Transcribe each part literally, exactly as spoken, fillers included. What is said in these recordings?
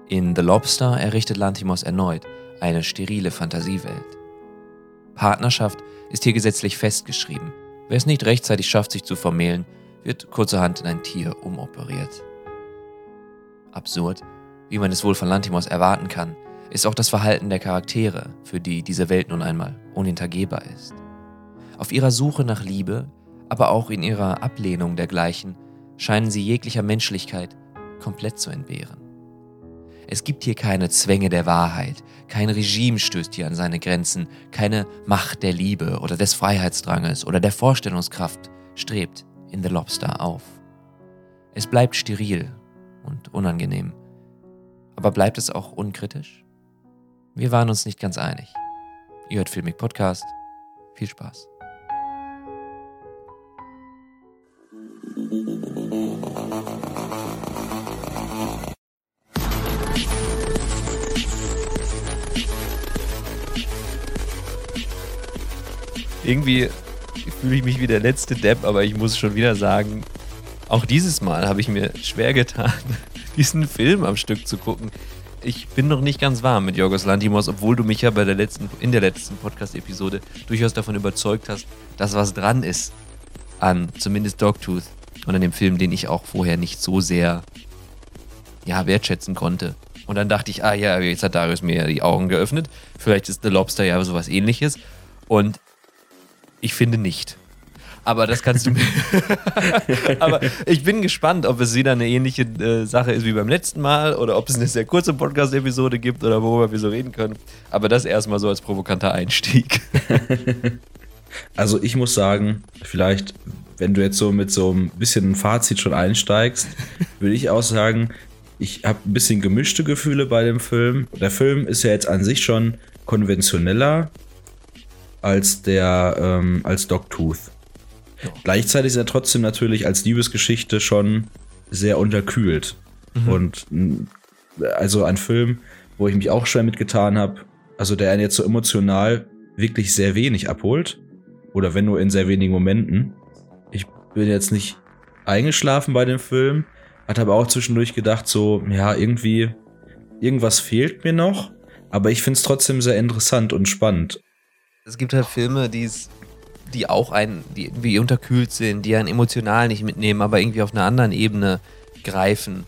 In The Lobster errichtet Lanthimos erneut eine sterile Fantasiewelt. Partnerschaft ist hier gesetzlich festgeschrieben. Wer es nicht rechtzeitig schafft, sich zu vermählen, wird kurzerhand in ein Tier umoperiert. Absurd, wie man es wohl von Lanthimos erwarten kann, ist auch das Verhalten der Charaktere, für die diese Welt nun einmal unhintergehbar ist. Auf ihrer Suche nach Liebe, aber auch in ihrer Ablehnung dergleichen, scheinen sie jeglicher Menschlichkeit komplett zu entbehren. Es gibt hier keine Zwänge der Wahrheit, kein Regime stößt hier an seine Grenzen, keine Macht der Liebe oder des Freiheitsdranges oder der Vorstellungskraft strebt in The Lobster auf. Es bleibt steril und unangenehm. Aber bleibt es auch unkritisch? Wir waren uns nicht ganz einig. Ihr hört Filmik Podcast. Viel Spaß. Irgendwie fühle ich mich wie der letzte Depp, aber ich muss schon wieder sagen, auch dieses Mal habe ich mir schwer getan, diesen Film am Stück zu gucken. Ich bin noch nicht ganz warm mit Yorgos Lanthimos, obwohl du mich ja bei der letzten, in der letzten Podcast-Episode durchaus davon überzeugt hast, dass was dran ist an zumindest Dogtooth und an dem Film, den ich auch vorher nicht so sehr ja, wertschätzen konnte. Und dann dachte ich, ah ja, jetzt hat Darius mir die Augen geöffnet. Vielleicht ist The Lobster ja sowas Ähnliches. Und ich finde nicht. Aber das kannst du mir. Aber ich bin gespannt, ob es wieder eine ähnliche äh, Sache ist wie beim letzten Mal oder ob es eine sehr kurze Podcast-Episode gibt oder worüber wir so reden können. Aber das erstmal so als provokanter Einstieg. Also ich muss sagen, vielleicht, wenn du jetzt so mit so ein bisschen ein Fazit schon einsteigst, würde ich auch sagen, ich habe ein bisschen gemischte Gefühle bei dem Film. Der Film ist ja jetzt an sich schon konventioneller als der ähm, als Dogtooth. Ja. Gleichzeitig ist er trotzdem natürlich als Liebesgeschichte schon sehr unterkühlt. Mhm. Und also ein Film, wo ich mich auch schwer mitgetan habe, also der einen jetzt so emotional wirklich sehr wenig abholt. Oder wenn nur in sehr wenigen Momenten. Ich bin jetzt nicht eingeschlafen bei dem Film, hatte aber auch zwischendurch gedacht, so, ja, irgendwie, irgendwas fehlt mir noch. Aber ich finde es trotzdem sehr interessant und spannend. Es gibt halt Filme, die's, die auch einen, die irgendwie unterkühlt sind, die einen emotional nicht mitnehmen, aber irgendwie auf einer anderen Ebene greifen.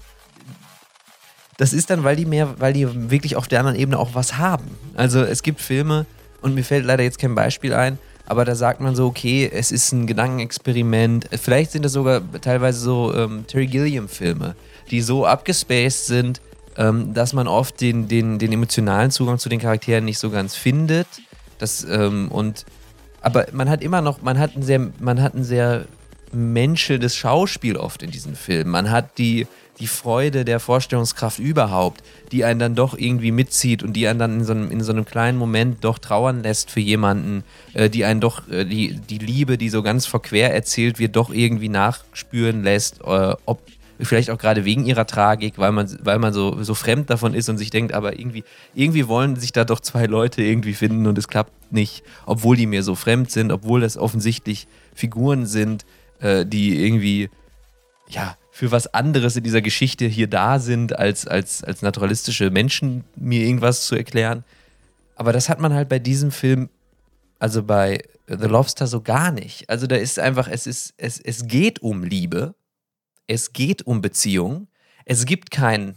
Das ist dann, weil die mehr, weil die wirklich auf der anderen Ebene auch was haben. Also es gibt Filme, und mir fällt leider jetzt kein Beispiel ein, aber da sagt man so, okay, es ist ein Gedankenexperiment. Vielleicht sind das sogar teilweise so ähm, Terry Gilliam-Filme, die so abgespaced sind, ähm, dass man oft den, den, den emotionalen Zugang zu den Charakteren nicht so ganz findet. Das, ähm, und, aber man hat immer noch, man hat ein sehr, man hat ein sehr menschelndes Schauspiel oft in diesen Filmen. Man hat die, die Freude der Vorstellungskraft überhaupt, die einen dann doch irgendwie mitzieht und die einen dann in so einem, in so einem kleinen Moment doch trauern lässt für jemanden, äh, die einen doch, äh, die, die Liebe, die so ganz verquer erzählt wird, doch irgendwie nachspüren lässt, äh, ob vielleicht auch gerade wegen ihrer Tragik, weil man, weil man so, so fremd davon ist und sich denkt, aber irgendwie, irgendwie wollen sich da doch zwei Leute irgendwie finden und es klappt nicht, obwohl die mir so fremd sind, obwohl das offensichtlich Figuren sind, äh, die irgendwie, ja, für was anderes in dieser Geschichte hier da sind, als, als, als naturalistische Menschen mir irgendwas zu erklären. Aber das hat man halt bei diesem Film, also bei The Lobster, so gar nicht. Also da ist einfach, es ist, es, es geht um Liebe. Es geht um Beziehung. Es gibt kein,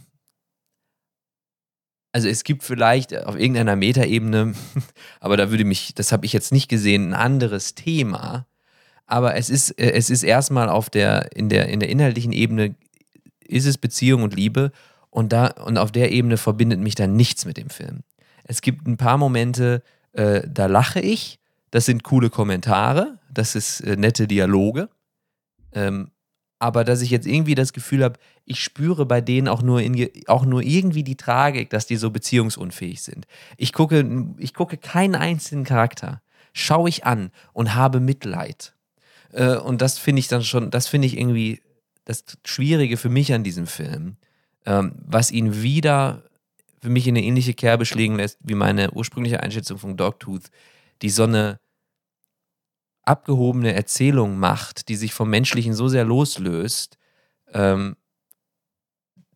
also es gibt vielleicht auf irgendeiner Metaebene, aber da würde mich, das habe ich jetzt nicht gesehen, ein anderes Thema. Aber es ist, es ist erstmal auf der, in der, in der inhaltlichen Ebene ist es Beziehung und Liebe und da, und auf der Ebene verbindet mich dann nichts mit dem Film. Es gibt ein paar Momente, äh, da lache ich, das sind coole Kommentare, das ist äh, nette Dialoge. Ähm, Aber dass ich jetzt irgendwie das Gefühl habe, ich spüre bei denen auch nur, in, auch nur irgendwie die Tragik, dass die so beziehungsunfähig sind. Ich gucke, ich gucke keinen einzelnen Charakter, schaue ich an und habe Mitleid. Äh, und das finde ich dann schon, das finde ich irgendwie das Schwierige für mich an diesem Film, ähm, was ihn wieder für mich in eine ähnliche Kerbe schlägen lässt, wie meine ursprüngliche Einschätzung von Dogtooth, die so eine abgehobene Erzählung macht, die sich vom Menschlichen so sehr loslöst, ähm,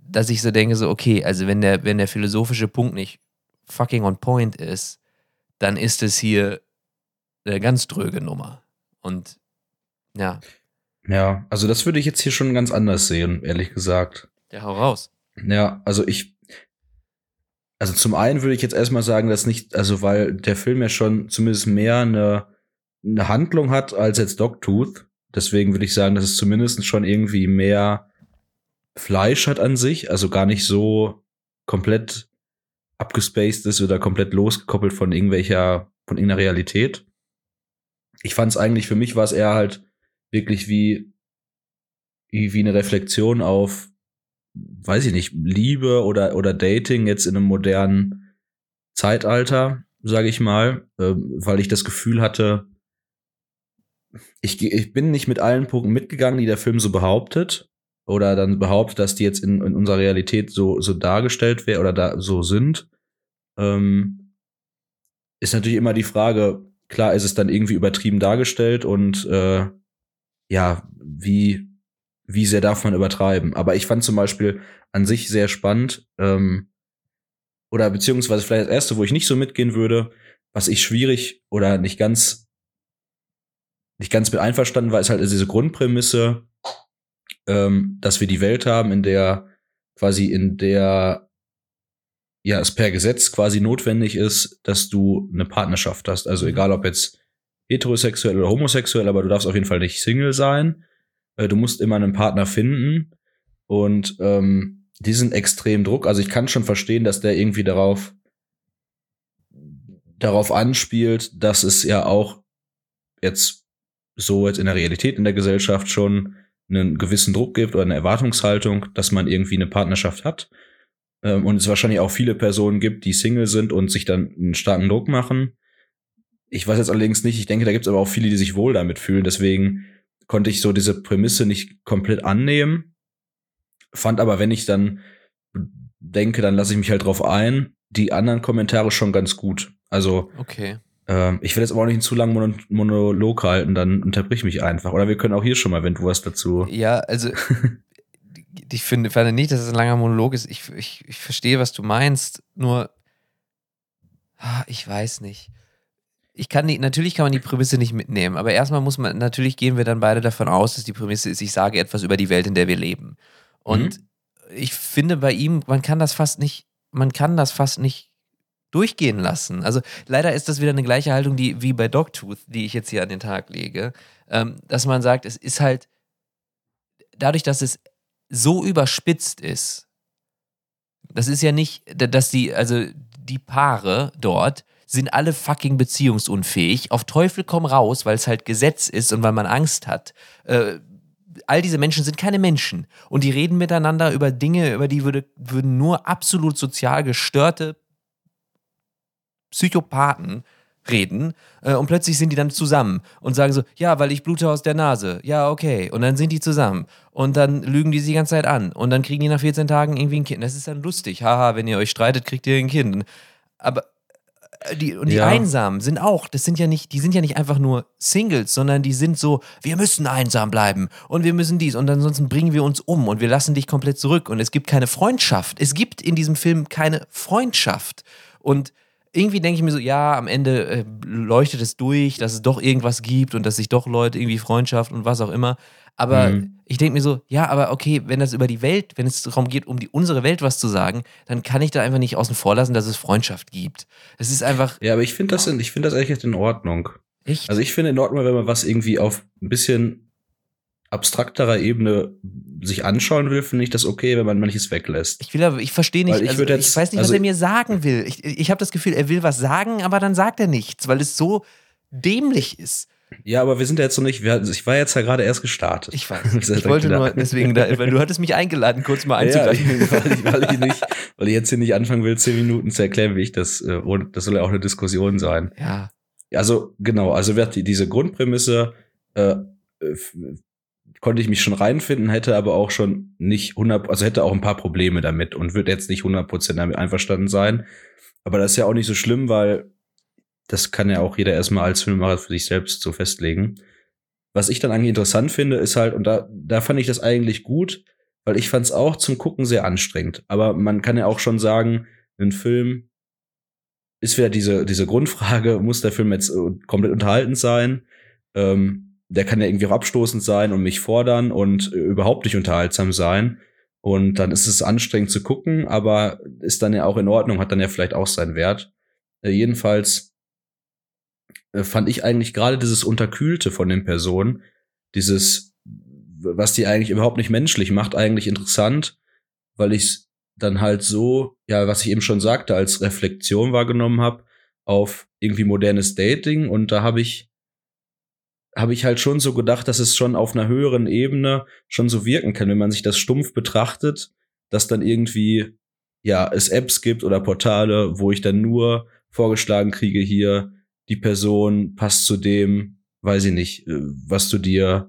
dass ich so denke, so okay, also wenn der, wenn der philosophische Punkt nicht fucking on point ist, dann ist es hier eine ganz dröge Nummer. Und ja. Ja, also das würde ich jetzt hier schon ganz anders sehen, ehrlich gesagt. Ja, hau raus. Ja, also ich, also zum einen würde ich jetzt erstmal sagen, dass nicht, also weil der Film ja schon zumindest mehr eine, eine Handlung hat als jetzt Dogtooth. Deswegen würde ich sagen, dass es zumindest schon irgendwie mehr Fleisch hat an sich, also gar nicht so komplett abgespaced ist oder komplett losgekoppelt von irgendwelcher, von irgendeiner Realität. Ich fand es eigentlich, für mich war es eher halt wirklich wie, wie, wie eine Reflexion auf, weiß ich nicht, Liebe oder, oder Dating jetzt in einem modernen Zeitalter, sage ich mal, äh, weil ich das Gefühl hatte, ich, ich bin nicht mit allen Punkten mitgegangen, die der Film so behauptet, oder dann behauptet, dass die jetzt in, in unserer Realität so, so dargestellt werden oder da so sind, ähm, ist natürlich immer die Frage, klar ist es dann irgendwie übertrieben dargestellt und äh, ja, wie, wie sehr darf man übertreiben? Aber ich fand zum Beispiel an sich sehr spannend, ähm, oder beziehungsweise vielleicht das erste, wo ich nicht so mitgehen würde, was ich schwierig oder nicht ganz, nicht ganz mit einverstanden war, ist halt diese Grundprämisse, ähm, dass wir die Welt haben, in der quasi in der ja es per Gesetz quasi notwendig ist, dass du eine Partnerschaft hast. Also egal ob jetzt heterosexuell oder homosexuell, aber du darfst auf jeden Fall nicht Single sein. Äh, du musst immer einen Partner finden und ähm, diesen extremen Druck. Also ich kann schon verstehen, dass der irgendwie darauf darauf anspielt, dass es ja auch jetzt so jetzt in der Realität in der Gesellschaft schon einen gewissen Druck gibt oder eine Erwartungshaltung, dass man irgendwie eine Partnerschaft hat. Ähm, und es wahrscheinlich auch viele Personen gibt, die Single sind und sich dann einen starken Druck machen. Ich weiß jetzt allerdings nicht, ich denke, da gibt es aber auch viele, die sich wohl damit fühlen. Deswegen konnte ich so diese Prämisse nicht komplett annehmen. Fand aber, wenn ich dann denke, dann lasse ich mich halt drauf ein, die anderen Kommentare schon ganz gut. Also, okay. Ähm, ich will jetzt aber auch nicht einen zu langen Mono- Monolog halten, dann unterbrich mich einfach. Oder wir können auch hier schon mal, wenn du was dazu... Ja, also ich finde, finde nicht, dass es ein langer Monolog ist. Ich, ich, ich verstehe, was du meinst, nur ich weiß nicht. Ich kann die, natürlich kann man die Prämisse nicht mitnehmen, aber erstmal muss man, natürlich gehen wir dann beide davon aus, dass die Prämisse ist, ich sage etwas über die Welt, in der wir leben. Und mhm. ich finde bei ihm, man kann das fast nicht, man kann das fast nicht durchgehen lassen. Also leider ist das wieder eine gleiche Haltung, die wie bei Dogtooth, die ich jetzt hier an den Tag lege, ähm, dass man sagt, es ist halt dadurch, dass es so überspitzt ist, das ist ja nicht, dass die, also die Paare dort sind alle fucking beziehungsunfähig, auf Teufel komm raus, weil es halt Gesetz ist und weil man Angst hat. Äh, all diese Menschen sind keine Menschen und die reden miteinander über Dinge, über die würde, würden nur absolut sozial gestörte Psychopathen reden äh, und plötzlich sind die dann zusammen und sagen so, ja, weil ich blute aus der Nase. Ja, okay. Und dann sind die zusammen und dann lügen die sie die ganze Zeit an und dann kriegen die nach vierzehn Tagen irgendwie ein Kind. Das ist dann lustig. Haha, wenn ihr euch streitet, kriegt ihr ein Kind. Aber die, und die ja. Einsamen sind auch, das sind ja nicht, die sind ja nicht einfach nur Singles, sondern die sind so, wir müssen einsam bleiben und wir müssen dies und ansonsten bringen wir uns um und wir lassen dich komplett zurück und es gibt keine Freundschaft. Es gibt in diesem Film keine Freundschaft und irgendwie denke ich mir so, ja, am Ende äh, leuchtet es durch, dass es doch irgendwas gibt und dass sich doch Leute irgendwie Freundschaft und was auch immer. Aber mhm. ich denke mir so, ja, aber okay, wenn das über die Welt, wenn es darum geht, um die unsere Welt was zu sagen, dann kann ich da einfach nicht außen vor lassen, dass es Freundschaft gibt. Es ist einfach. Ja, aber ich finde das, ich finde das eigentlich in Ordnung. Echt? Also ich finde in Ordnung, wenn man was irgendwie auf ein bisschen abstrakterer Ebene sich anschauen will, finde ich das okay, wenn man manches weglässt. Ich will aber, ich verstehe nicht, ich, also, jetzt, ich weiß nicht, also, was er mir sagen will. Ich, ich habe das Gefühl, er will was sagen, aber dann sagt er nichts, weil es so dämlich ist. Ja, aber wir sind ja jetzt noch nicht, wir, ich war jetzt ja gerade erst gestartet. Ich weiß, ich wollte nur deswegen, da, weil du hattest mich eingeladen, kurz mal einzugreifen. Ja, weil, ich, weil, ich nicht, weil ich jetzt hier nicht anfangen will, zehn Minuten zu erklären, wie ich das, und das soll ja auch eine Diskussion sein. Ja. Also, genau, also wird die, diese Grundprämisse, äh, konnte ich mich schon reinfinden, hätte aber auch schon nicht hundert, also hätte auch ein paar Probleme damit und würde jetzt nicht hundert Prozent damit einverstanden sein. Aber das ist ja auch nicht so schlimm, weil das kann ja auch jeder erstmal als Filmemacher für sich selbst so festlegen. Was ich dann eigentlich interessant finde, ist halt, und da, da fand ich das eigentlich gut, weil ich fand es auch zum Gucken sehr anstrengend. Aber man kann ja auch schon sagen, ein Film ist wieder diese, diese Grundfrage, muss der Film jetzt komplett unterhaltend sein? Ähm, der kann ja irgendwie auch abstoßend sein und mich fordern und äh, überhaupt nicht unterhaltsam sein. Und dann ist es anstrengend zu gucken, aber ist dann ja auch in Ordnung, hat dann ja vielleicht auch seinen Wert. Äh, jedenfalls äh, fand ich eigentlich gerade dieses Unterkühlte von den Personen, dieses, was die eigentlich überhaupt nicht menschlich macht, eigentlich interessant, weil ich dann halt so, ja, was ich eben schon sagte, als Reflexion wahrgenommen habe auf irgendwie modernes Dating. Und da habe ich habe ich halt schon so gedacht, dass es schon auf einer höheren Ebene schon so wirken kann, wenn man sich das stumpf betrachtet, dass dann irgendwie, ja, es Apps gibt oder Portale, wo ich dann nur vorgeschlagen kriege, hier, die Person passt zu dem, weiß ich nicht, äh, was du dir,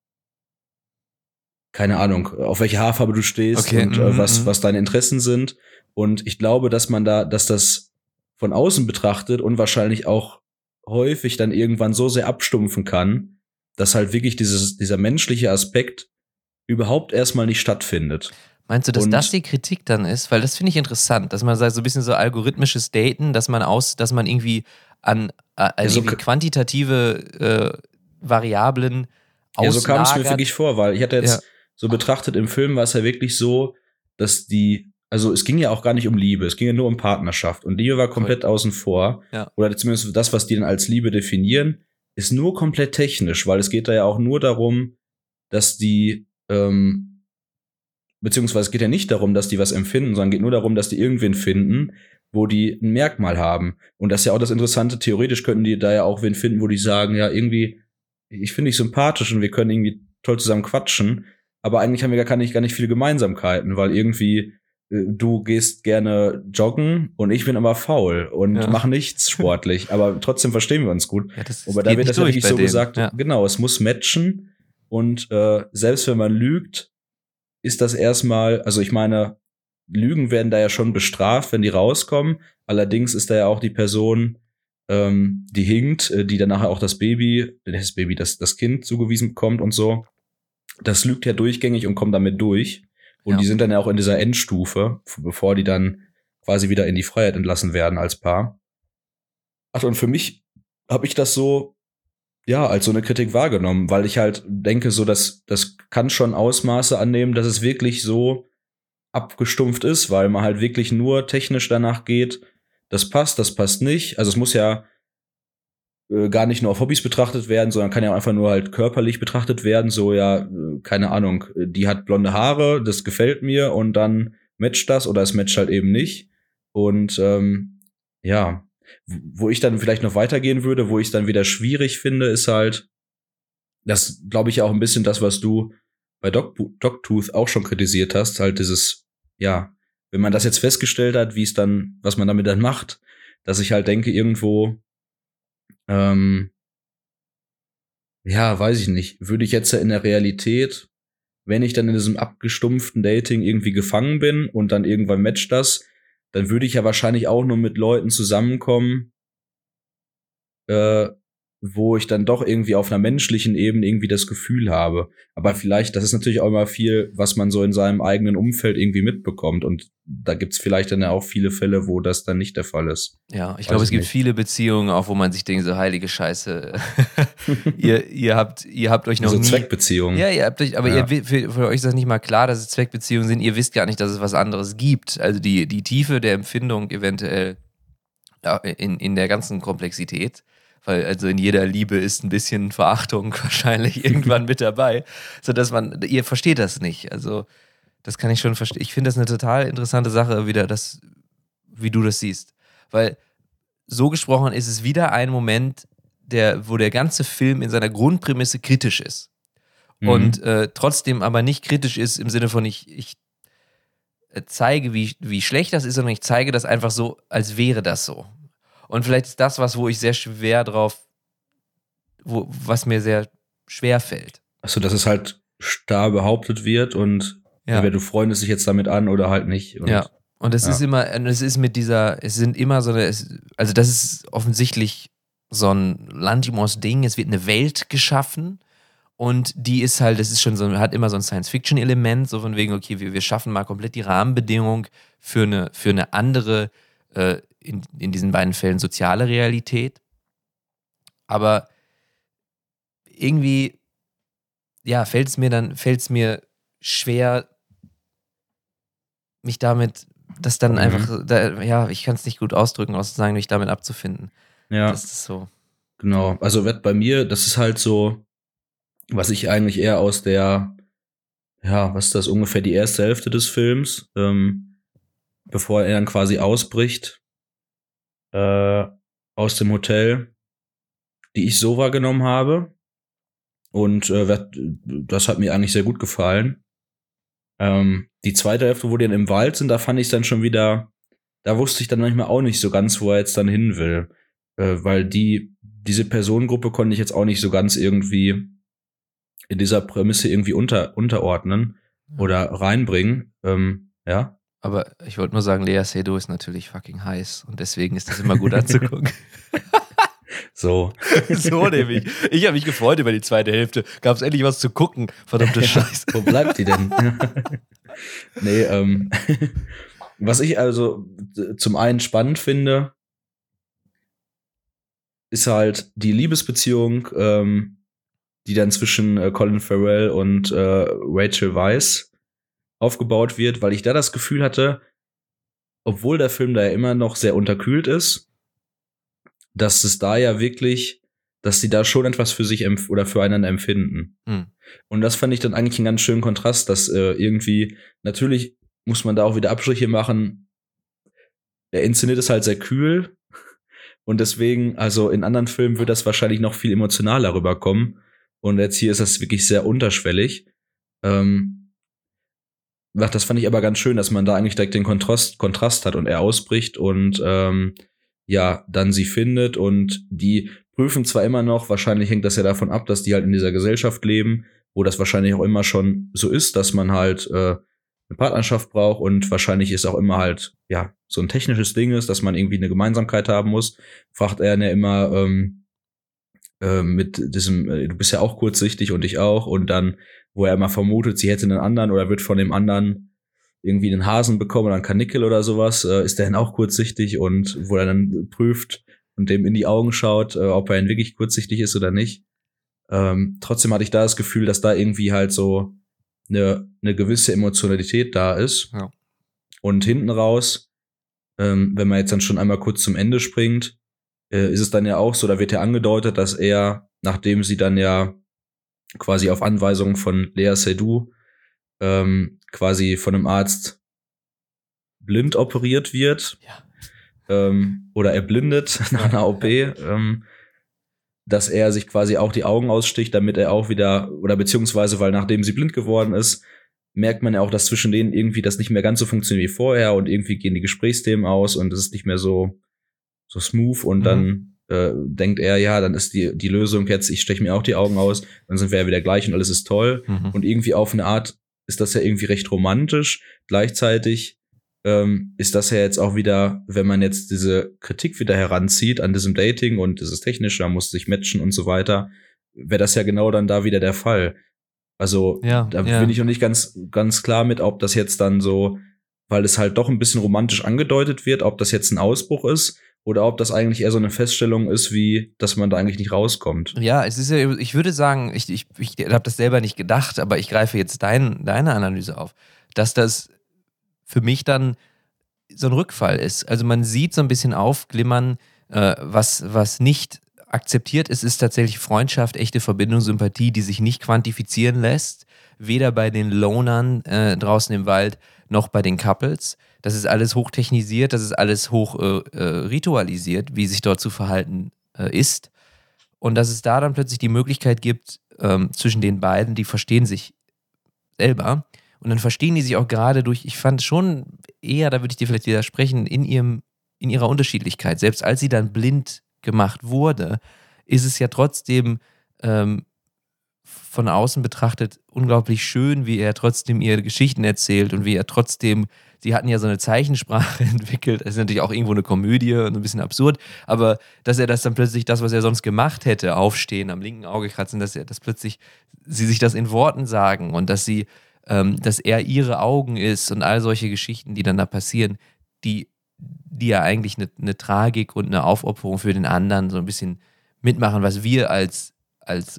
keine Ahnung, auf welche Haarfarbe du stehst Okay, und äh, mhm, was, mhm. was deine Interessen sind. Und ich glaube, dass man da, dass das von außen betrachtet und wahrscheinlich auch häufig dann irgendwann so sehr abstumpfen kann, dass halt wirklich dieses, dieser menschliche Aspekt überhaupt erstmal nicht stattfindet. Meinst du, dass Und- das die Kritik dann ist? Weil das finde ich interessant, dass man sagt, so ein bisschen so algorithmisches Daten, dass man aus, dass man irgendwie an äh, also so irgendwie k- quantitative äh, Variablen Ja, so kam es mir auslagert. wirklich vor, weil ich hatte jetzt Ja. so betrachtet, im Film war es ja wirklich so, dass die, also es ging ja auch gar nicht um Liebe, es ging ja nur um Partnerschaft und Liebe war komplett außen vor. Ja. Oder zumindest das, was die dann als Liebe definieren, ist nur komplett technisch, weil es geht da ja auch nur darum, dass die, ähm, beziehungsweise es geht ja nicht darum, dass die was empfinden, sondern geht nur darum, dass die irgendwen finden, wo die ein Merkmal haben. Und das ist ja auch das Interessante, theoretisch könnten die da ja auch wen finden, wo die sagen, ja, irgendwie, ich finde dich sympathisch und wir können irgendwie toll zusammen quatschen, aber eigentlich haben wir gar nicht, gar nicht viele Gemeinsamkeiten, weil irgendwie äh, du gehst gerne joggen und ich bin aber faul und Ja. mache nichts sportlich, aber trotzdem verstehen wir uns gut. Ja, das Aber geht da wird nicht das ja durch wirklich bei so denen. gesagt, Ja. genau, es muss matchen und äh, selbst wenn man lügt, ist das erstmal, also ich meine, Lügen werden da ja schon bestraft, wenn die rauskommen. Allerdings ist da ja auch die Person, ähm, die hinkt, äh, die dann nachher auch das Baby, das Baby, das, das Kind zugewiesen bekommt und so. Das lügt ja durchgängig und kommt damit durch. Und Ja. die sind dann ja auch in dieser Endstufe, f- bevor die dann quasi wieder in die Freiheit entlassen werden als Paar. Ach, und für mich habe ich das so, ja, als so eine Kritik wahrgenommen, weil ich halt denke, so, dass das kann schon Ausmaße annehmen, dass es wirklich so abgestumpft ist, weil man halt wirklich nur technisch danach geht, das passt, das passt nicht. Also es muss ja äh, gar nicht nur auf Hobbys betrachtet werden, sondern kann ja auch einfach nur halt körperlich betrachtet werden, so ja, äh, keine Ahnung, äh, die hat blonde Haare, das gefällt mir und dann matcht das oder es matcht halt eben nicht. Und ähm, ja, wo ich dann vielleicht noch weitergehen würde, wo ich es dann wieder schwierig finde, ist halt, das glaube ich auch ein bisschen das, was du bei Dog, Dogtooth auch schon kritisiert hast, halt dieses, ja, wenn man das jetzt festgestellt hat, wie es dann, was man damit dann macht, dass ich halt denke, irgendwo, ähm, ja, weiß ich nicht, würde ich jetzt ja in der Realität, wenn ich dann in diesem abgestumpften Dating irgendwie gefangen bin und dann irgendwann matcht das, dann würde ich ja wahrscheinlich auch nur mit Leuten zusammenkommen, äh, wo ich dann doch irgendwie auf einer menschlichen Ebene irgendwie das Gefühl habe. Aber vielleicht, das ist natürlich auch immer viel, was man so in seinem eigenen Umfeld irgendwie mitbekommt. Und da gibt's vielleicht dann ja auch viele Fälle, wo das dann nicht der Fall ist. Ja, ich Weiß glaube, es ich gibt nicht. viele Beziehungen, auch wo man sich denkt, so heilige Scheiße, ihr, ihr habt, ihr habt euch noch So nie... Zweckbeziehungen. Ja, ihr habt euch, aber Ja. ihr, wi- für, für euch ist das nicht mal klar, dass es Zweckbeziehungen sind. Ihr wisst gar nicht, dass es was anderes gibt. Also die, die Tiefe der Empfindung eventuell ja, in, in der ganzen Komplexität. Weil also in jeder Liebe ist ein bisschen Verachtung wahrscheinlich irgendwann mit dabei. Sodass man, ihr versteht das nicht. Also das kann ich schon verstehen. Ich finde das eine total interessante Sache, wieder das, wie du das siehst. Weil so gesprochen ist es wieder ein Moment, der, wo der ganze Film in seiner Grundprämisse kritisch ist. Mhm. Und äh, trotzdem aber nicht kritisch ist im Sinne von ich, ich äh, zeige, wie, wie schlecht das ist, sondern ich zeige das einfach so, als wäre das so. Und vielleicht ist das was, wo ich sehr schwer drauf, wo, was mir sehr schwer fällt. Achso, dass es halt starr behauptet wird und Ja. entweder du freundest dich jetzt damit an oder halt nicht. Und Ja. Und es ja. ist immer, und es ist mit dieser, es sind immer so eine, es, also das ist offensichtlich so ein Lanthimos-Ding, es wird eine Welt geschaffen Und die ist halt, das ist schon so, hat immer so ein Science-Fiction-Element, so von wegen, okay, wir, wir schaffen mal komplett die Rahmenbedingung für eine, für eine andere, äh, in, in diesen beiden Fällen soziale Realität. Aber irgendwie, ja, fällt es mir dann, fällt es mir schwer, mich damit, das dann mhm. einfach, da, ja, ich kann es nicht gut ausdrücken, außer zu sagen, mich damit abzufinden. Ja. Das ist so. Genau. Also bei mir, das ist halt so, was ich eigentlich eher aus der, ja, was ist das, ungefähr die erste Hälfte des Films, ähm, bevor er dann quasi ausbricht, äh, aus dem Hotel, die ich so wahrgenommen habe. Und äh, das hat mir eigentlich sehr gut gefallen. Ähm, die zweite Hälfte, wo die dann im Wald sind, da fand ich dann schon wieder, da wusste ich dann manchmal auch nicht so ganz, wo er jetzt dann hin will. Äh, weil die, diese Personengruppe konnte ich jetzt auch nicht so ganz irgendwie in dieser Prämisse irgendwie unter, unterordnen oder reinbringen. Ähm, ja. Aber ich wollte nur sagen, Lea Seydoux ist natürlich fucking heiß und deswegen ist das immer gut anzugucken. So. So nämlich. Ich habe mich gefreut über die zweite Hälfte. Gab es endlich was zu gucken. Verdammte Scheiße. Wo bleibt die denn? Nee, ähm, was ich also zum einen spannend finde, ist halt die Liebesbeziehung, ähm, die dann zwischen äh, Colin Farrell und äh, Rachel Weisz aufgebaut wird, weil ich da das Gefühl hatte, obwohl der Film da ja immer noch sehr unterkühlt ist, dass es da ja wirklich, dass die da schon etwas für sich empf- oder füreinander empfinden. Mhm. Und das fand ich dann eigentlich einen ganz schönen Kontrast, dass äh, irgendwie, natürlich muss man da auch wieder Abstriche machen, er inszeniert es halt sehr kühl und deswegen, also in anderen Filmen wird das wahrscheinlich noch viel emotionaler rüberkommen. Und jetzt hier ist das wirklich sehr unterschwellig. Ähm, das fand ich aber ganz schön, dass man da eigentlich direkt den Kontrast, Kontrast hat und er ausbricht und ähm, ja, dann sie findet und die prüfen zwar immer noch, wahrscheinlich hängt das ja davon ab, dass die halt in dieser Gesellschaft leben, wo das wahrscheinlich auch immer schon so ist, dass man halt äh, eine Partnerschaft braucht und wahrscheinlich ist auch immer halt, ja, so ein technisches Ding ist, dass man irgendwie eine Gemeinsamkeit haben muss, fragt er ja immer, ähm, mit diesem, du bist ja auch kurzsichtig und ich auch und dann, wo er immer vermutet, sie hätte einen anderen oder wird von dem anderen irgendwie einen Hasen bekommen oder einen Karnickel oder sowas, äh, ist der dann auch kurzsichtig und wo er dann prüft und dem in die Augen schaut, äh, ob er denn wirklich kurzsichtig ist oder nicht. Ähm, trotzdem hatte ich da das Gefühl, dass da irgendwie halt so eine, eine gewisse Emotionalität da ist. Ja. Und hinten raus, ähm, wenn man jetzt dann schon einmal kurz zum Ende springt, äh, ist es dann ja auch so, da wird ja angedeutet, dass er, nachdem sie dann ja quasi auf Anweisung von Lea Seydoux ähm, quasi von einem Arzt blind operiert wird, ja. ähm, oder erblindet nach einer O P, ähm, dass er sich quasi auch die Augen aussticht, damit er auch wieder, oder beziehungsweise, weil nachdem sie blind geworden ist, merkt man ja auch, dass zwischen denen irgendwie das nicht mehr ganz so funktioniert wie vorher und irgendwie gehen die Gesprächsthemen aus und es ist nicht mehr so so smooth und mhm. dann äh, denkt er, ja, dann ist die die Lösung jetzt, ich steche mir auch die Augen aus, dann sind wir ja wieder gleich und alles ist toll. Mhm. Und irgendwie auf eine Art ist das ja irgendwie recht romantisch. Gleichzeitig ähm, ist das ja jetzt auch wieder, wenn man jetzt diese Kritik wieder heranzieht an diesem Dating und dieses Technische, man muss sich matchen und so weiter, wäre das ja genau dann da wieder der Fall. Also ja, da ja. bin ich noch nicht ganz ganz klar mit, ob das jetzt dann so, weil es halt doch ein bisschen romantisch angedeutet wird, ob das jetzt ein Ausbruch ist oder ob das eigentlich eher so eine Feststellung ist, wie, dass man da eigentlich nicht rauskommt. Ja, es ist ja, ich würde sagen, ich, ich, ich habe das selber nicht gedacht, aber ich greife jetzt dein, deine Analyse auf, dass das für mich dann so ein Rückfall ist. Also man sieht so ein bisschen aufglimmern, äh, was, was nicht akzeptiert ist, ist tatsächlich Freundschaft, echte Verbindung, Sympathie, die sich nicht quantifizieren lässt, weder bei den Lonern äh, draußen im Wald noch bei den Couples. Das ist alles hochtechnisiert, das ist alles hoch äh, äh, ritualisiert, wie sich dort zu verhalten äh, ist. Und dass es da dann plötzlich die Möglichkeit gibt, ähm, zwischen den beiden, die verstehen sich selber. Und dann verstehen die sich auch gerade durch, ich fand schon eher, da würde ich dir vielleicht widersprechen, in, ihrem, in ihrer Unterschiedlichkeit. Selbst als sie dann blind gemacht wurde, ist es ja trotzdem ähm, von außen betrachtet unglaublich schön, wie er trotzdem ihr Geschichten erzählt und wie er trotzdem, sie hatten ja so eine Zeichensprache entwickelt, das ist natürlich auch irgendwo eine Komödie und ein bisschen absurd, aber dass er das dann plötzlich, das, was er sonst gemacht hätte, aufstehen, am linken Auge kratzen, dass er das plötzlich, sie sich das in Worten sagen und dass sie, ähm, dass er ihre Augen ist und all solche Geschichten, die dann da passieren, die, die ja eigentlich eine, eine Tragik und eine Aufopferung für den anderen so ein bisschen mitmachen, was wir als, als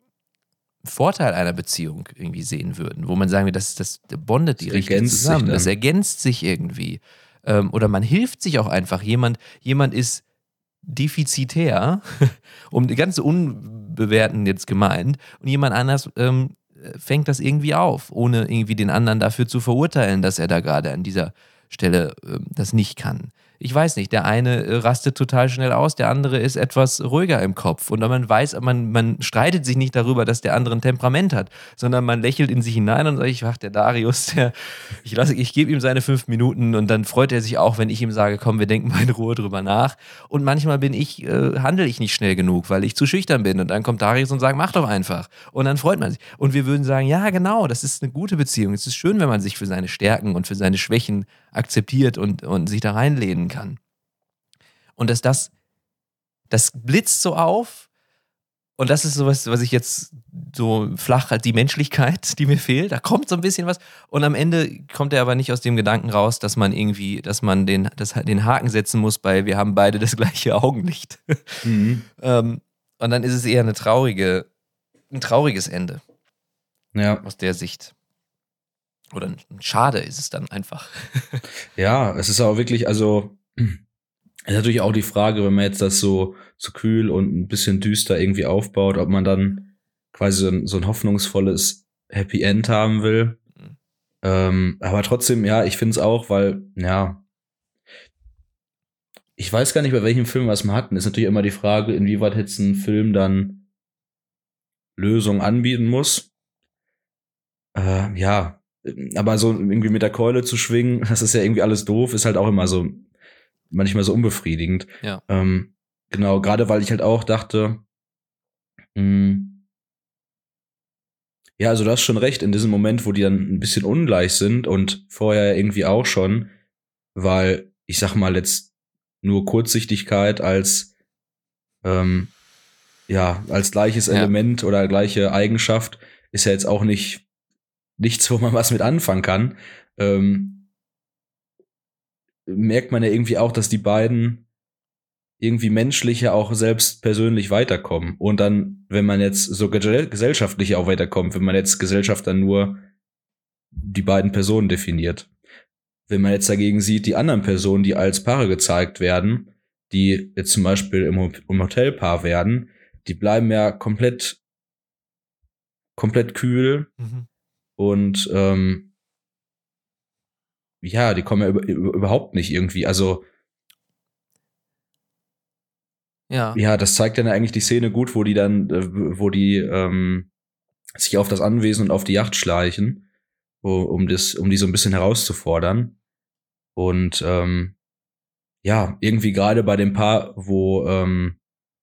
Vorteil einer Beziehung irgendwie sehen würden, wo man sagen würde, das, das bondet die Das richtig ergänzt sich zusammen, dann. das ergänzt sich irgendwie. Ähm, oder man hilft sich auch einfach. Jemand, jemand ist defizitär, um die ganze Unbewerten jetzt gemeint, und jemand anders ähm, fängt das irgendwie auf, ohne irgendwie den anderen dafür zu verurteilen, dass er da gerade an dieser Stelle ähm, das nicht kann. Ich weiß nicht, der eine äh, rastet total schnell aus, der andere ist etwas ruhiger im Kopf. Und man weiß, man, man streitet sich nicht darüber, dass der andere ein Temperament hat, sondern man lächelt in sich hinein und sagt, ich ach, der Darius, der, ich, lasse, ich gebe ihm seine fünf Minuten und dann freut er sich auch, wenn ich ihm sage, komm, wir denken mal in Ruhe drüber nach. Und manchmal bin ich, äh, handle ich nicht schnell genug, weil ich zu schüchtern bin. Und dann kommt Darius und sagt, mach doch einfach. Und dann freut man sich. Und wir würden sagen, ja, genau, das ist eine gute Beziehung. Es ist schön, wenn man sich für seine Stärken und für seine Schwächen akzeptiert und, und sich da reinlehnen kann. Und dass das, das blitzt so auf und das ist sowas, was ich jetzt so flach, halt die Menschlichkeit, die mir fehlt, da kommt so ein bisschen was und am Ende kommt er aber nicht aus dem Gedanken raus, dass man irgendwie, dass man den, das, den Haken setzen muss bei, wir haben beide das gleiche Augenlicht. Mhm. ähm, und dann ist es eher eine traurige, ein trauriges Ende. Ja. Aus der Sicht. Oder ein Schade ist es dann einfach. Ja, es ist auch wirklich, also ist natürlich auch die Frage, wenn man jetzt das so, so kühl und ein bisschen düster irgendwie aufbaut, ob man dann quasi so ein, so ein hoffnungsvolles Happy End haben will. Mhm. Ähm, aber trotzdem, ja, ich finde es auch, weil, ja, ich weiß gar nicht, bei welchem Film wir es mal hatten. Ist natürlich immer die Frage, inwieweit jetzt ein Film dann Lösungen anbieten muss. Äh, ja, aber so irgendwie mit der Keule zu schwingen, das ist ja irgendwie alles doof, ist halt auch immer so manchmal so unbefriedigend. Ja. Ähm, genau, gerade weil ich halt auch dachte, mh, ja, also du hast schon recht, in diesem Moment, wo die dann ein bisschen ungleich sind und vorher irgendwie auch schon, weil ich sag mal jetzt nur Kurzsichtigkeit als ähm, ja, als gleiches Ja. Element oder gleiche Eigenschaft ist ja jetzt auch nicht nichts, wo man was mit anfangen kann. Ähm, merkt man ja irgendwie auch, dass die beiden irgendwie menschlich ja auch selbst persönlich weiterkommen. Und dann, wenn man jetzt so gesellschaftlich auch weiterkommt, wenn man jetzt Gesellschaft dann nur die beiden Personen definiert. Wenn man jetzt dagegen sieht, die anderen Personen, die als Paare gezeigt werden, die jetzt zum Beispiel im, im Hotelpaar werden, die bleiben ja komplett komplett kühl mhm. und ähm, ja, die kommen ja über, über, überhaupt nicht irgendwie, also ja. ja, das zeigt dann eigentlich die Szene gut, wo die dann, wo die ähm, sich auf das Anwesen und auf die Yacht schleichen, wo, um das, um die so ein bisschen herauszufordern. Und ähm, ja, irgendwie gerade bei dem Paar, wo ähm,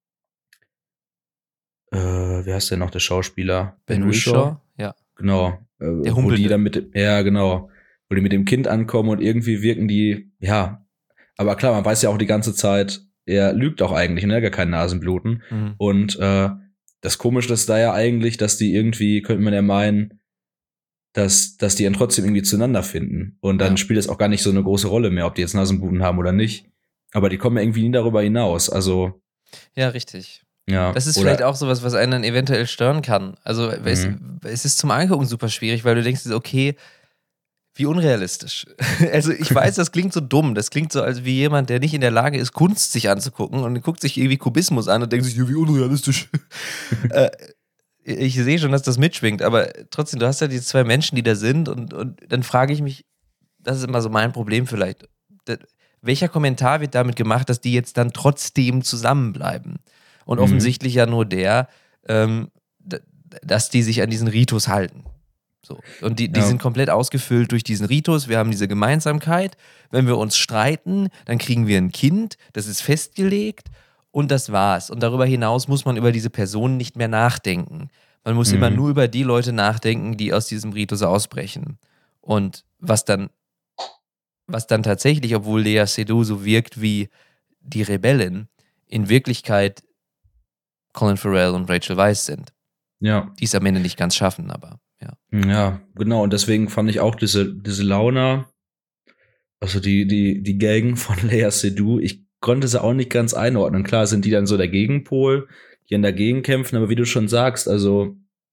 äh, wer heißt denn noch der Schauspieler? Ben Whishaw, ja. Genau. Äh, der wo die dann mit, ja genau, wo die mit dem Kind ankommen und irgendwie wirken die, ja, aber klar, man weiß ja auch die ganze Zeit, er lügt auch eigentlich, ne, gar kein Nasenbluten. Mhm. Und äh, das Komische ist da ja eigentlich, dass die irgendwie, könnte man ja meinen, dass, dass die dann trotzdem irgendwie zueinander finden. Und dann ja. spielt es auch gar nicht so eine große Rolle mehr, ob die jetzt Nasenbluten haben oder nicht. Aber die kommen irgendwie nie darüber hinaus. Also. Ja, richtig. Ja, das ist vielleicht auch sowas, was einen dann eventuell stören kann. Also mhm. es, es ist zum Angucken super schwierig, weil du denkst, okay, wie unrealistisch. Also ich weiß, das klingt so dumm. Das klingt so, als wie jemand, der nicht in der Lage ist, Kunst sich anzugucken und guckt sich irgendwie Kubismus an und denkt sich, wie unrealistisch. äh, ich sehe schon, dass das mitschwingt, aber trotzdem, du hast ja die zwei Menschen, die da sind und, und dann frage ich mich, das ist immer so mein Problem vielleicht, welcher Kommentar wird damit gemacht, dass die jetzt dann trotzdem zusammenbleiben? Und mhm. offensichtlich ja nur der, ähm, dass die sich an diesen Ritus halten. So. Und die, die ja. sind komplett ausgefüllt durch diesen Ritus. Wir haben diese Gemeinsamkeit. Wenn wir uns streiten, dann kriegen wir ein Kind. Das ist festgelegt und das war's. Und darüber hinaus muss man über diese Personen nicht mehr nachdenken. Man muss Mhm. immer nur über die Leute nachdenken, die aus diesem Ritus ausbrechen. Und was dann, was dann tatsächlich, obwohl Lea Seydoux so wirkt wie die Rebellin, in Wirklichkeit Colin Farrell und Rachel Weisz sind. Ja. Die es am Ende nicht ganz schaffen, aber ja. Ja, genau. Und deswegen fand ich auch diese, diese Launa, also die, die, die Gang von Lea Seydoux, ich konnte sie auch nicht ganz einordnen. Klar sind die dann so der Gegenpol, die dann dagegen kämpfen, aber wie du schon sagst, also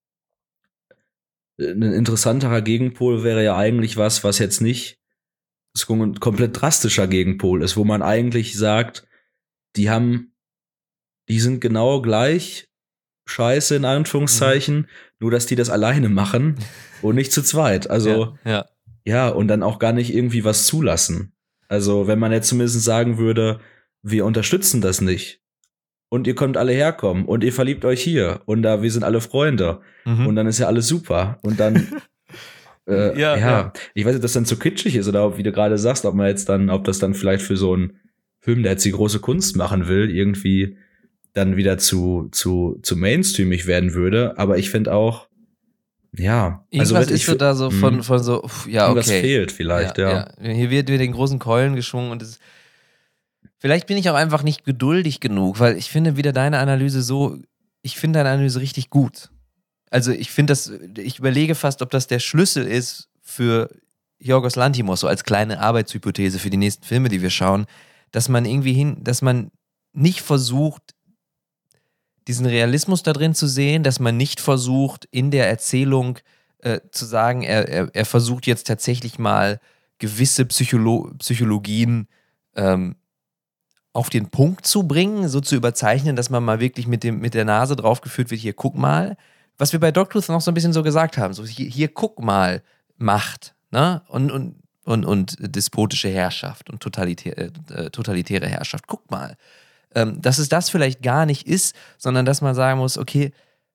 ein interessanterer Gegenpol wäre ja eigentlich was, was jetzt nicht so ein komplett drastischer Gegenpol ist, wo man eigentlich sagt, die haben, die sind genau gleich scheiße in Anführungszeichen, mhm. nur dass die das alleine machen und nicht zu zweit. Also ja, ja. ja, und dann auch gar nicht irgendwie was zulassen. Also wenn man jetzt zumindest sagen würde, wir unterstützen das nicht und ihr könnt alle herkommen und ihr verliebt euch hier und da wir sind alle Freunde mhm. und dann ist ja alles super und dann äh, ja, ja. ja, ich weiß nicht, ob das dann zu kitschig ist oder ob, wie du gerade sagst, ob man jetzt dann, ob das dann vielleicht für so einen Film, der jetzt die große Kunst machen will, irgendwie dann wieder zu zu zu mainstreamig werden würde, aber ich finde auch, ja, irgendwas also ist ich, so da so von von so uff, ja, okay, irgendwas fehlt vielleicht, ja, ja. ja. Hier wird wieder den großen Keulen geschwungen und es, vielleicht bin ich auch einfach nicht geduldig genug, weil ich finde wieder deine Analyse so, ich finde deine Analyse richtig gut. Also ich finde das, ich überlege fast, ob das der Schlüssel ist für Yorgos Lanthimos, so als kleine Arbeitshypothese für die nächsten Filme, die wir schauen, dass man irgendwie hin, dass man nicht versucht, diesen Realismus da drin zu sehen, dass man nicht versucht, in der Erzählung äh, zu sagen, er, er, er versucht jetzt tatsächlich mal gewisse Psycholo- Psychologien ähm, auf den Punkt zu bringen, so zu überzeichnen, dass man mal wirklich mit, dem, mit der Nase draufgeführt wird, hier, guck mal, was wir bei Dogtooth noch so ein bisschen so gesagt haben, so hier, hier guck mal, Macht, ne? Und, und, und, und despotische Herrschaft und totalitäre, äh, totalitäre Herrschaft, guck mal. Ähm, dass es das vielleicht gar nicht ist, sondern dass man sagen muss, okay,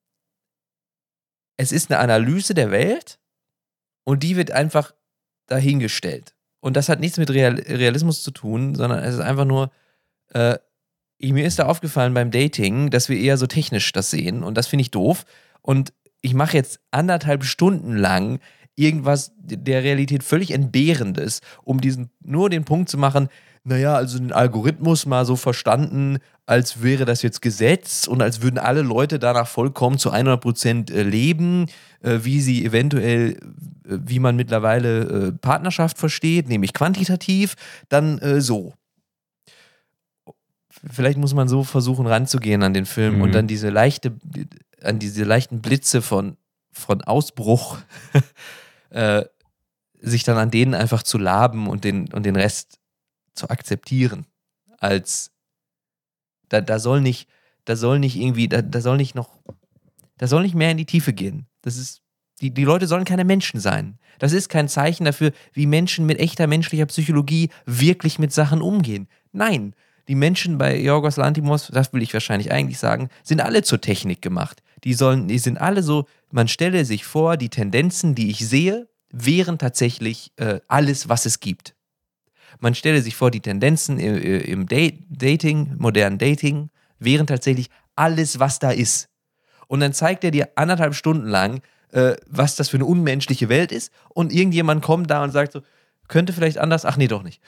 es ist eine Analyse der Welt und die wird einfach dahingestellt. Und das hat nichts mit Real- Realismus zu tun, sondern es ist einfach nur, äh, mir ist da aufgefallen beim Dating, dass wir eher so technisch das sehen und das finde ich doof. Und ich mache jetzt anderthalb Stunden lang irgendwas der Realität völlig Entbehrendes, um diesen nur den Punkt zu machen, naja, also den Algorithmus mal so verstanden, als wäre das jetzt Gesetz und als würden alle Leute danach vollkommen zu hundert Prozent leben, wie sie eventuell, wie man mittlerweile Partnerschaft versteht, nämlich quantitativ, dann so. Vielleicht muss man so versuchen ranzugehen an den Film mhm. und dann diese leichte, an diese leichten Blitze von, von Ausbruch äh, sich dann an denen einfach zu laben und den, und den Rest zu akzeptieren. Als da, da soll nicht, da soll nicht irgendwie, da, da soll nicht noch, da soll nicht mehr in die Tiefe gehen. Das ist, die, die Leute sollen keine Menschen sein. Das ist kein Zeichen dafür, wie Menschen mit echter menschlicher Psychologie wirklich mit Sachen umgehen. Nein. Die Menschen bei Yorgos Lanthimos, das will ich wahrscheinlich eigentlich sagen, sind alle zur Technik gemacht. Die sollen, die sind alle so, man stelle sich vor, die Tendenzen, die ich sehe, wären tatsächlich äh, alles, was es gibt. Man stelle sich vor, die Tendenzen im, im Date, Dating, modernen Dating, wären tatsächlich alles, was da ist. Und dann zeigt er dir anderthalb Stunden lang, äh, was das für eine unmenschliche Welt ist und irgendjemand kommt da und sagt so, könnte vielleicht anders, ach nee, doch nicht.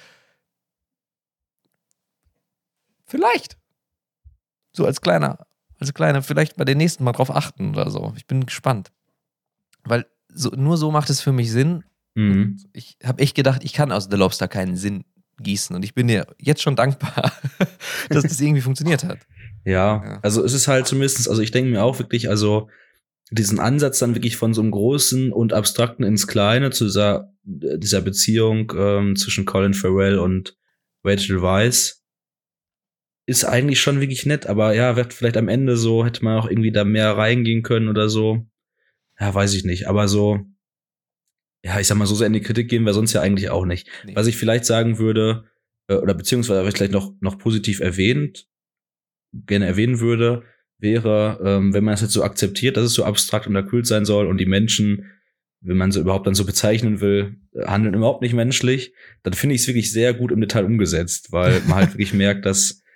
Vielleicht. So als kleiner, als kleiner, vielleicht bei den nächsten Mal drauf achten oder so. Ich bin gespannt. Weil so, nur so macht es für mich Sinn. Mhm. Ich habe echt gedacht, ich kann aus The Lobster keinen Sinn gießen. Und ich bin dir jetzt schon dankbar, dass das irgendwie funktioniert hat. Ja, Ja, also es ist halt zumindest, also ich denke mir auch wirklich, also diesen Ansatz dann wirklich von so einem Großen und Abstrakten ins Kleine zu dieser, dieser Beziehung ähm, zwischen Colin Farrell und Rachel Weisz ist eigentlich schon wirklich nett, aber ja, wird vielleicht am Ende so, hätte man auch irgendwie da mehr reingehen können oder so. Ja, weiß ich nicht, aber so, ja, ich sag mal, so sehr in die Kritik gehen wir sonst ja eigentlich auch nicht. Nee. Was ich vielleicht sagen würde, äh, oder beziehungsweise vielleicht noch, noch positiv erwähnt, gerne erwähnen würde, wäre, ähm, wenn man es jetzt so akzeptiert, dass es so abstrakt und erkühlt sein soll und die Menschen, wenn man sie überhaupt dann so bezeichnen will, handeln überhaupt nicht menschlich, dann finde ich es wirklich sehr gut im Detail umgesetzt, weil man halt wirklich merkt, dass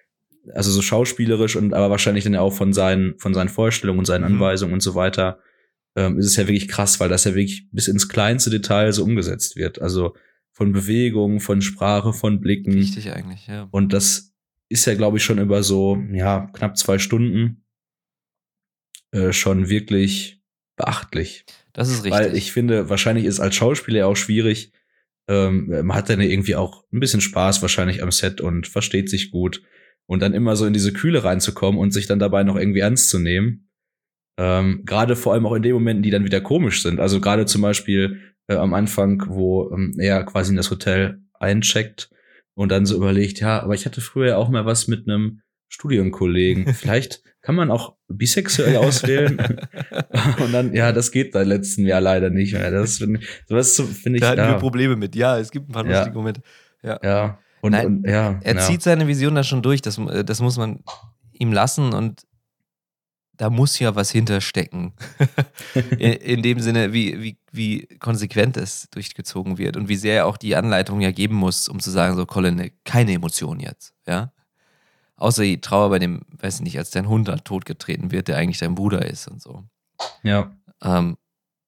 also so schauspielerisch und aber wahrscheinlich dann ja auch von seinen, von seinen Vorstellungen und seinen Mhm. Anweisungen und so weiter, ähm, ist es ja wirklich krass, weil das ja wirklich bis ins kleinste Detail so umgesetzt wird. Also von Bewegung, von Sprache, von Blicken. Richtig eigentlich, ja. Und das ist ja, glaube ich, schon über so, ja, knapp zwei Stunden äh, schon wirklich beachtlich. Das ist richtig. Weil ich finde, wahrscheinlich ist als Schauspieler ja auch schwierig, ähm, man hat dann ja irgendwie auch ein bisschen Spaß wahrscheinlich am Set und versteht sich gut. Und dann immer so in diese Kühle reinzukommen und sich dann dabei noch irgendwie ernst zu nehmen. Ähm, gerade vor allem auch in den Momenten, die dann wieder komisch sind. Also gerade zum Beispiel äh, am Anfang, wo ähm, er quasi in das Hotel eincheckt und dann so überlegt, ja, aber ich hatte früher auch mal was mit einem Studienkollegen. Vielleicht kann man auch bisexuell auswählen. Und dann, ja, das geht seit letztem Jahr leider nicht mehr. Das finde sowas so, finde ich. Da hatten ja, wir Probleme mit. Ja, es gibt ein paar Ja. lustige Momente. Ja. Ja. Und, Nein, und ja. Er ja. zieht seine Vision da schon durch. Das, das muss man ihm lassen und da muss ja was hinterstecken. in, in dem Sinne, wie, wie, wie konsequent es durchgezogen wird und wie sehr er auch die Anleitung ja geben muss, um zu sagen, so Colin, keine Emotion jetzt, ja. Außer die Trauer bei dem, weiß ich nicht, als dein Hund da totgetreten wird, der eigentlich dein Bruder ist und so. Ja. Ähm,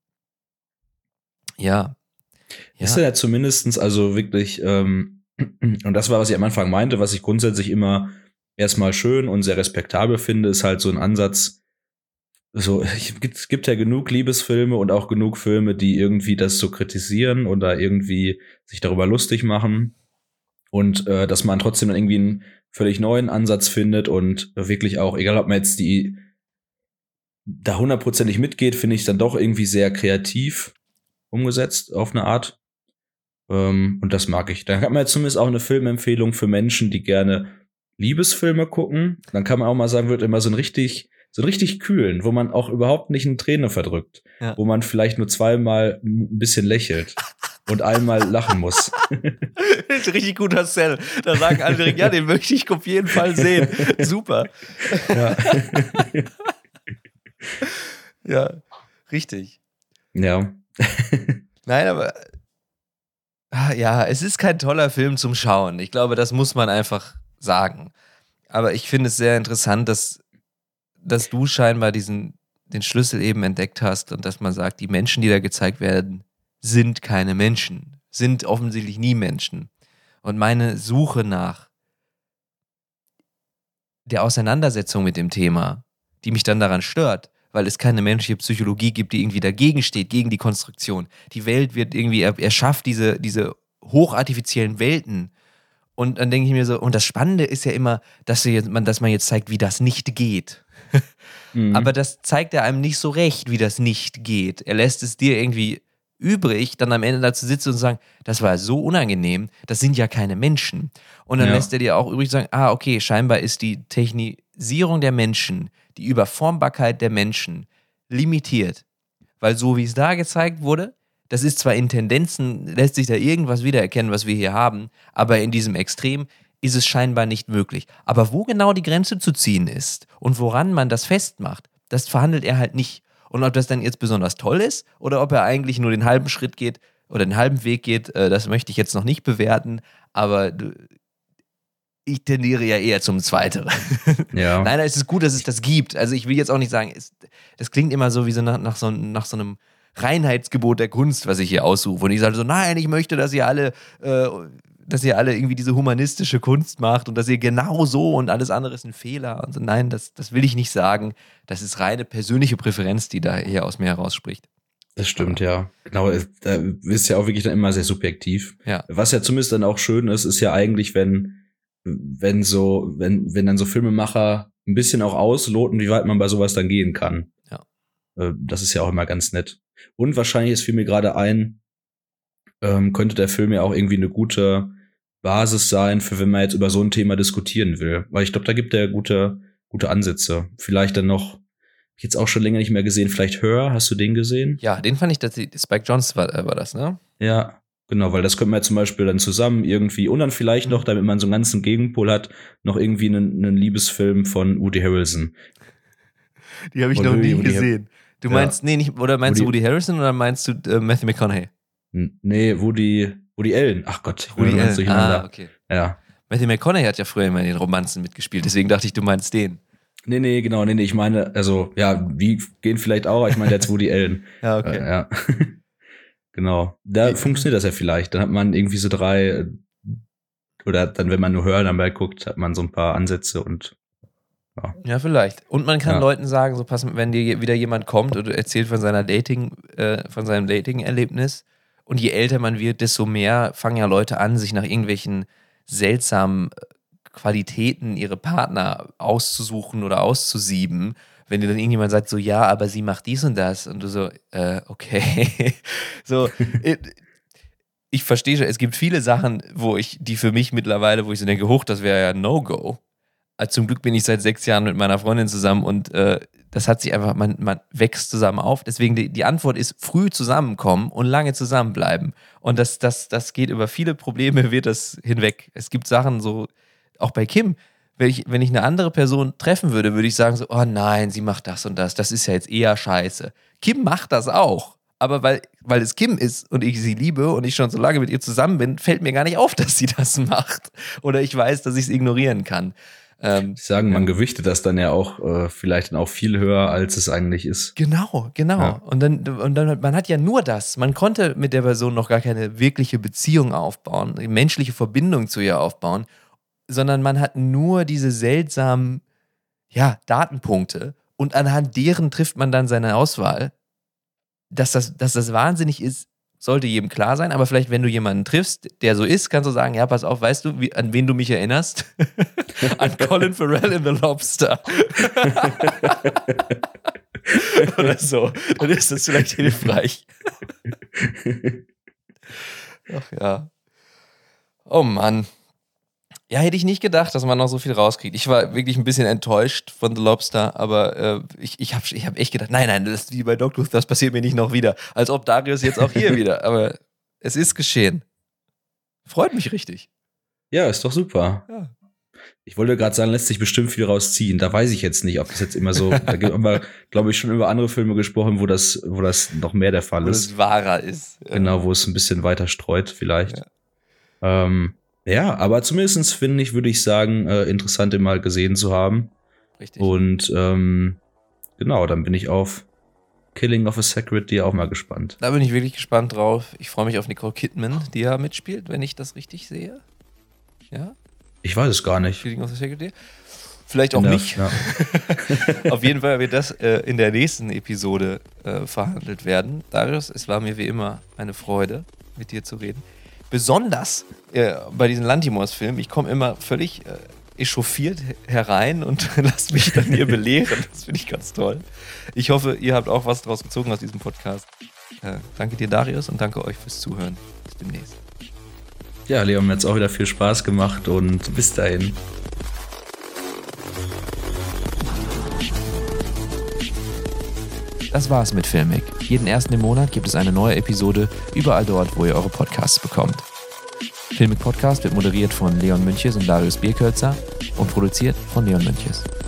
ja. ja. Ist er ja zumindestens also wirklich, ähm, und das war, was ich am Anfang meinte, was ich grundsätzlich immer erstmal schön und sehr respektabel finde, ist halt so ein Ansatz, so, es gibt, es gibt ja genug Liebesfilme und auch genug Filme, die irgendwie das so kritisieren oder irgendwie sich darüber lustig machen und äh, dass man trotzdem dann irgendwie einen völlig neuen Ansatz findet und wirklich auch, egal ob man jetzt die da hundertprozentig mitgeht, finde ich dann doch irgendwie sehr kreativ umgesetzt auf eine Art. Ähm, und das mag ich. Dann hat man jetzt zumindest auch eine Filmempfehlung für Menschen, die gerne Liebesfilme gucken. Dann kann man auch mal sagen, wird immer so ein richtig, so ein richtig kühlen, wo man auch überhaupt nicht eine Träne verdrückt. Ja. Wo man vielleicht nur zweimal ein bisschen lächelt und einmal lachen muss. Das ist ein richtig guter Sell. Da sagen alle direkt, ja, den möchte ich auf jeden Fall sehen. Super. Ja. Ja, richtig. Ja. Nein, aber ah, ja, es ist kein toller Film zum Schauen. Ich glaube, das muss man einfach sagen. Aber ich finde es sehr interessant, dass, dass du scheinbar diesen, den Schlüssel eben entdeckt hast und dass man sagt, die Menschen, die da gezeigt werden, sind keine Menschen, sind offensichtlich nie Menschen. Und meine Suche nach der Auseinandersetzung mit dem Thema, die mich dann daran stört, weil es keine menschliche Psychologie gibt, die irgendwie dagegen steht, gegen die Konstruktion. Die Welt wird irgendwie, er, er schafft diese, diese hochartifiziellen Welten. Und dann denke ich mir so, und das Spannende ist ja immer, dass, jetzt, man, dass man jetzt zeigt, wie das nicht geht. Mhm. Aber das zeigt er einem nicht so recht, wie das nicht geht. Er lässt es dir irgendwie übrig, dann am Ende da zu sitzen und zu sagen, das war so unangenehm, das sind ja keine Menschen. Und dann Ja. lässt er dir auch übrig sagen, ah, okay, scheinbar ist die Technisierung der Menschen, die Überformbarkeit der Menschen limitiert. Weil so wie es da gezeigt wurde, das ist zwar in Tendenzen, lässt sich da irgendwas wiedererkennen, was wir hier haben, aber in diesem Extrem ist es scheinbar nicht möglich. Aber wo genau die Grenze zu ziehen ist und woran man das festmacht, das verhandelt er halt nicht. Und ob das dann jetzt besonders toll ist oder ob er eigentlich nur den halben Schritt geht oder den halben Weg geht, äh, das möchte ich jetzt noch nicht bewerten, aber äh, ich tendiere ja eher zum Zweiteren. Ja. Nein, es ist gut, dass es das gibt. Also ich will jetzt auch nicht sagen, es, das klingt immer so wie so nach, nach, so, nach so einem Reinheitsgebot der Kunst, was ich hier aussuche. Und ich sage so, nein, ich möchte, dass ihr alle, äh, dass ihr alle irgendwie diese humanistische Kunst macht und dass ihr genau so und alles andere ist ein Fehler. Und so, nein, das, das will ich nicht sagen. Das ist reine persönliche Präferenz, die da hier aus mir herausspricht. Das stimmt, ja. Genau, da ist ja auch wirklich dann immer sehr subjektiv. Ja. Was ja zumindest dann auch schön ist, ist ja eigentlich, wenn, wenn so, wenn, wenn dann so Filmemacher ein bisschen auch ausloten, wie weit man bei sowas dann gehen kann. Ja. Das ist ja auch immer ganz nett. Und wahrscheinlich, es fiel mir gerade ein, ähm, könnte der Film ja auch irgendwie eine gute Basis sein, für wenn man jetzt über so ein Thema diskutieren will. Weil ich glaube, da gibt er gute, gute Ansätze. Vielleicht dann noch, hab ich jetzt auch schon länger nicht mehr gesehen, vielleicht Her, hast du den gesehen? Ja, den fand ich, dass die, Spike Jonze war, äh, war das, ne? Ja, genau, weil das könnte man ja zum Beispiel dann zusammen irgendwie und dann vielleicht noch, damit man so einen ganzen Gegenpol hat, noch irgendwie einen, einen Liebesfilm von Woody Harrelson. Die habe ich Und noch nie Woody- gesehen. Du meinst, nee, nicht, oder meinst du Woody- Woody Harrelson oder meinst du äh, Matthew McConaughey? N- Nee, Woody, Woody Allen. Ach Gott, ich Woody bin ganz Allen. durcheinander. Ah, okay. Ja. Matthew McConaughey hat ja früher immer in den Romanzen mitgespielt, deswegen dachte ich, du meinst den. Nee, nee, genau, nee, nee, ich meine, also, ja, die gehen vielleicht auch, ich meine jetzt Woody Allen. Ja, okay. Äh, ja. Genau. Da ja. funktioniert das ja vielleicht. Dann hat man irgendwie so drei, oder dann, wenn man nur Hören dabei guckt, hat man so ein paar Ansätze und ja. Ja, vielleicht. Und man kann ja. Leuten sagen, so pass, wenn dir wieder jemand kommt und erzählt von seiner Dating, äh, von seinem Dating-Erlebnis und je älter man wird, desto mehr fangen ja Leute an, sich nach irgendwelchen seltsamen Qualitäten ihre Partner auszusuchen oder auszusieben. Wenn dir dann irgendjemand sagt, so, ja, aber sie macht dies und das und du so, äh, okay. so, ich verstehe schon, es gibt viele Sachen, wo ich, die für mich mittlerweile, wo ich so denke, hoch, das wäre ja No-Go. Also zum Glück bin ich seit sechs Jahren mit meiner Freundin zusammen und äh, das hat sich einfach, man, man wächst zusammen auf. Deswegen die, die Antwort ist, früh zusammenkommen und lange zusammenbleiben. Und das, das, das geht über viele Probleme, wird das hinweg. Es gibt Sachen so, auch bei Kim, wenn ich, wenn ich eine andere Person treffen würde, würde ich sagen so, oh nein, sie macht das und das, das ist ja jetzt eher scheiße. Kim macht das auch, aber weil, weil es Kim ist und ich sie liebe und ich schon so lange mit ihr zusammen bin, fällt mir gar nicht auf, dass sie das macht. Oder ich weiß, dass ich es ignorieren kann. Ähm, ich sagen, ja. man gewichtet das dann ja auch äh, vielleicht dann auch viel höher, als es eigentlich ist. Genau, genau. Ja. Und dann, und dann, man hat ja nur das. Man konnte mit der Person noch gar keine wirkliche Beziehung aufbauen, eine menschliche Verbindung zu ihr aufbauen, sondern man hat nur diese seltsamen, ja, Datenpunkte und anhand deren trifft man dann seine Auswahl. Dass das, dass das wahnsinnig ist, sollte jedem klar sein, aber vielleicht, wenn du jemanden triffst, der so ist, kannst du sagen, ja, pass auf, weißt du, wie, an wen du mich erinnerst? An Colin Farrell in The Lobster. Oder so. Dann ist das vielleicht hilfreich. Ach ja. Oh Mann. Ja, hätte ich nicht gedacht, dass man noch so viel rauskriegt. Ich war wirklich ein bisschen enttäuscht von The Lobster, aber äh, ich, ich habe ich hab echt gedacht, nein, nein, das ist wie bei Doctor Who, das passiert mir nicht noch wieder. Als ob Darius jetzt auch hier wieder. Aber es ist geschehen. Freut mich richtig. Ja, ist doch super. Ja. Ich wollte gerade sagen, lässt sich bestimmt viel rausziehen. Da weiß ich jetzt nicht, ob das jetzt immer so, da haben wir, glaube ich, schon über andere Filme gesprochen, wo das, wo das noch mehr der Fall wo ist. Wo es wahrer ist. Genau, wo es ein bisschen weiter streut vielleicht. Ja. Ähm, Ja, aber zumindest finde ich, würde ich sagen, äh, interessant, den mal gesehen zu haben. Richtig. Und ähm, genau, dann bin ich auf Killing of a Sacred Deer auch mal gespannt. Da bin ich wirklich gespannt drauf. Ich freue mich auf Nicole Kidman, die ja mitspielt, wenn ich das richtig sehe. Ja? Ich weiß es gar nicht. Killing of a Sacred Deer? Vielleicht auch der, nicht. Ja. Auf jeden Fall wird das äh, in der nächsten Episode äh, verhandelt werden. Darius, es war mir wie immer eine Freude, mit dir zu reden. Besonders äh, bei diesen Lanthimos-Filmen, ich komme immer völlig äh, echauffiert herein und lasst mich dann hier belehren. Das finde ich ganz toll. Ich hoffe, ihr habt auch was draus gezogen aus diesem Podcast. Äh, danke dir, Darius, und danke euch fürs Zuhören. Bis demnächst. Ja, Leon, mir hat es auch wieder viel Spaß gemacht und bis dahin. Das war's mit Filmig. Jeden ersten im Monat gibt es eine neue Episode überall dort, wo ihr eure Podcasts bekommt. Filmig Podcast wird moderiert von Leon Münches und Darius Bierkölzer und produziert von Leon Münches.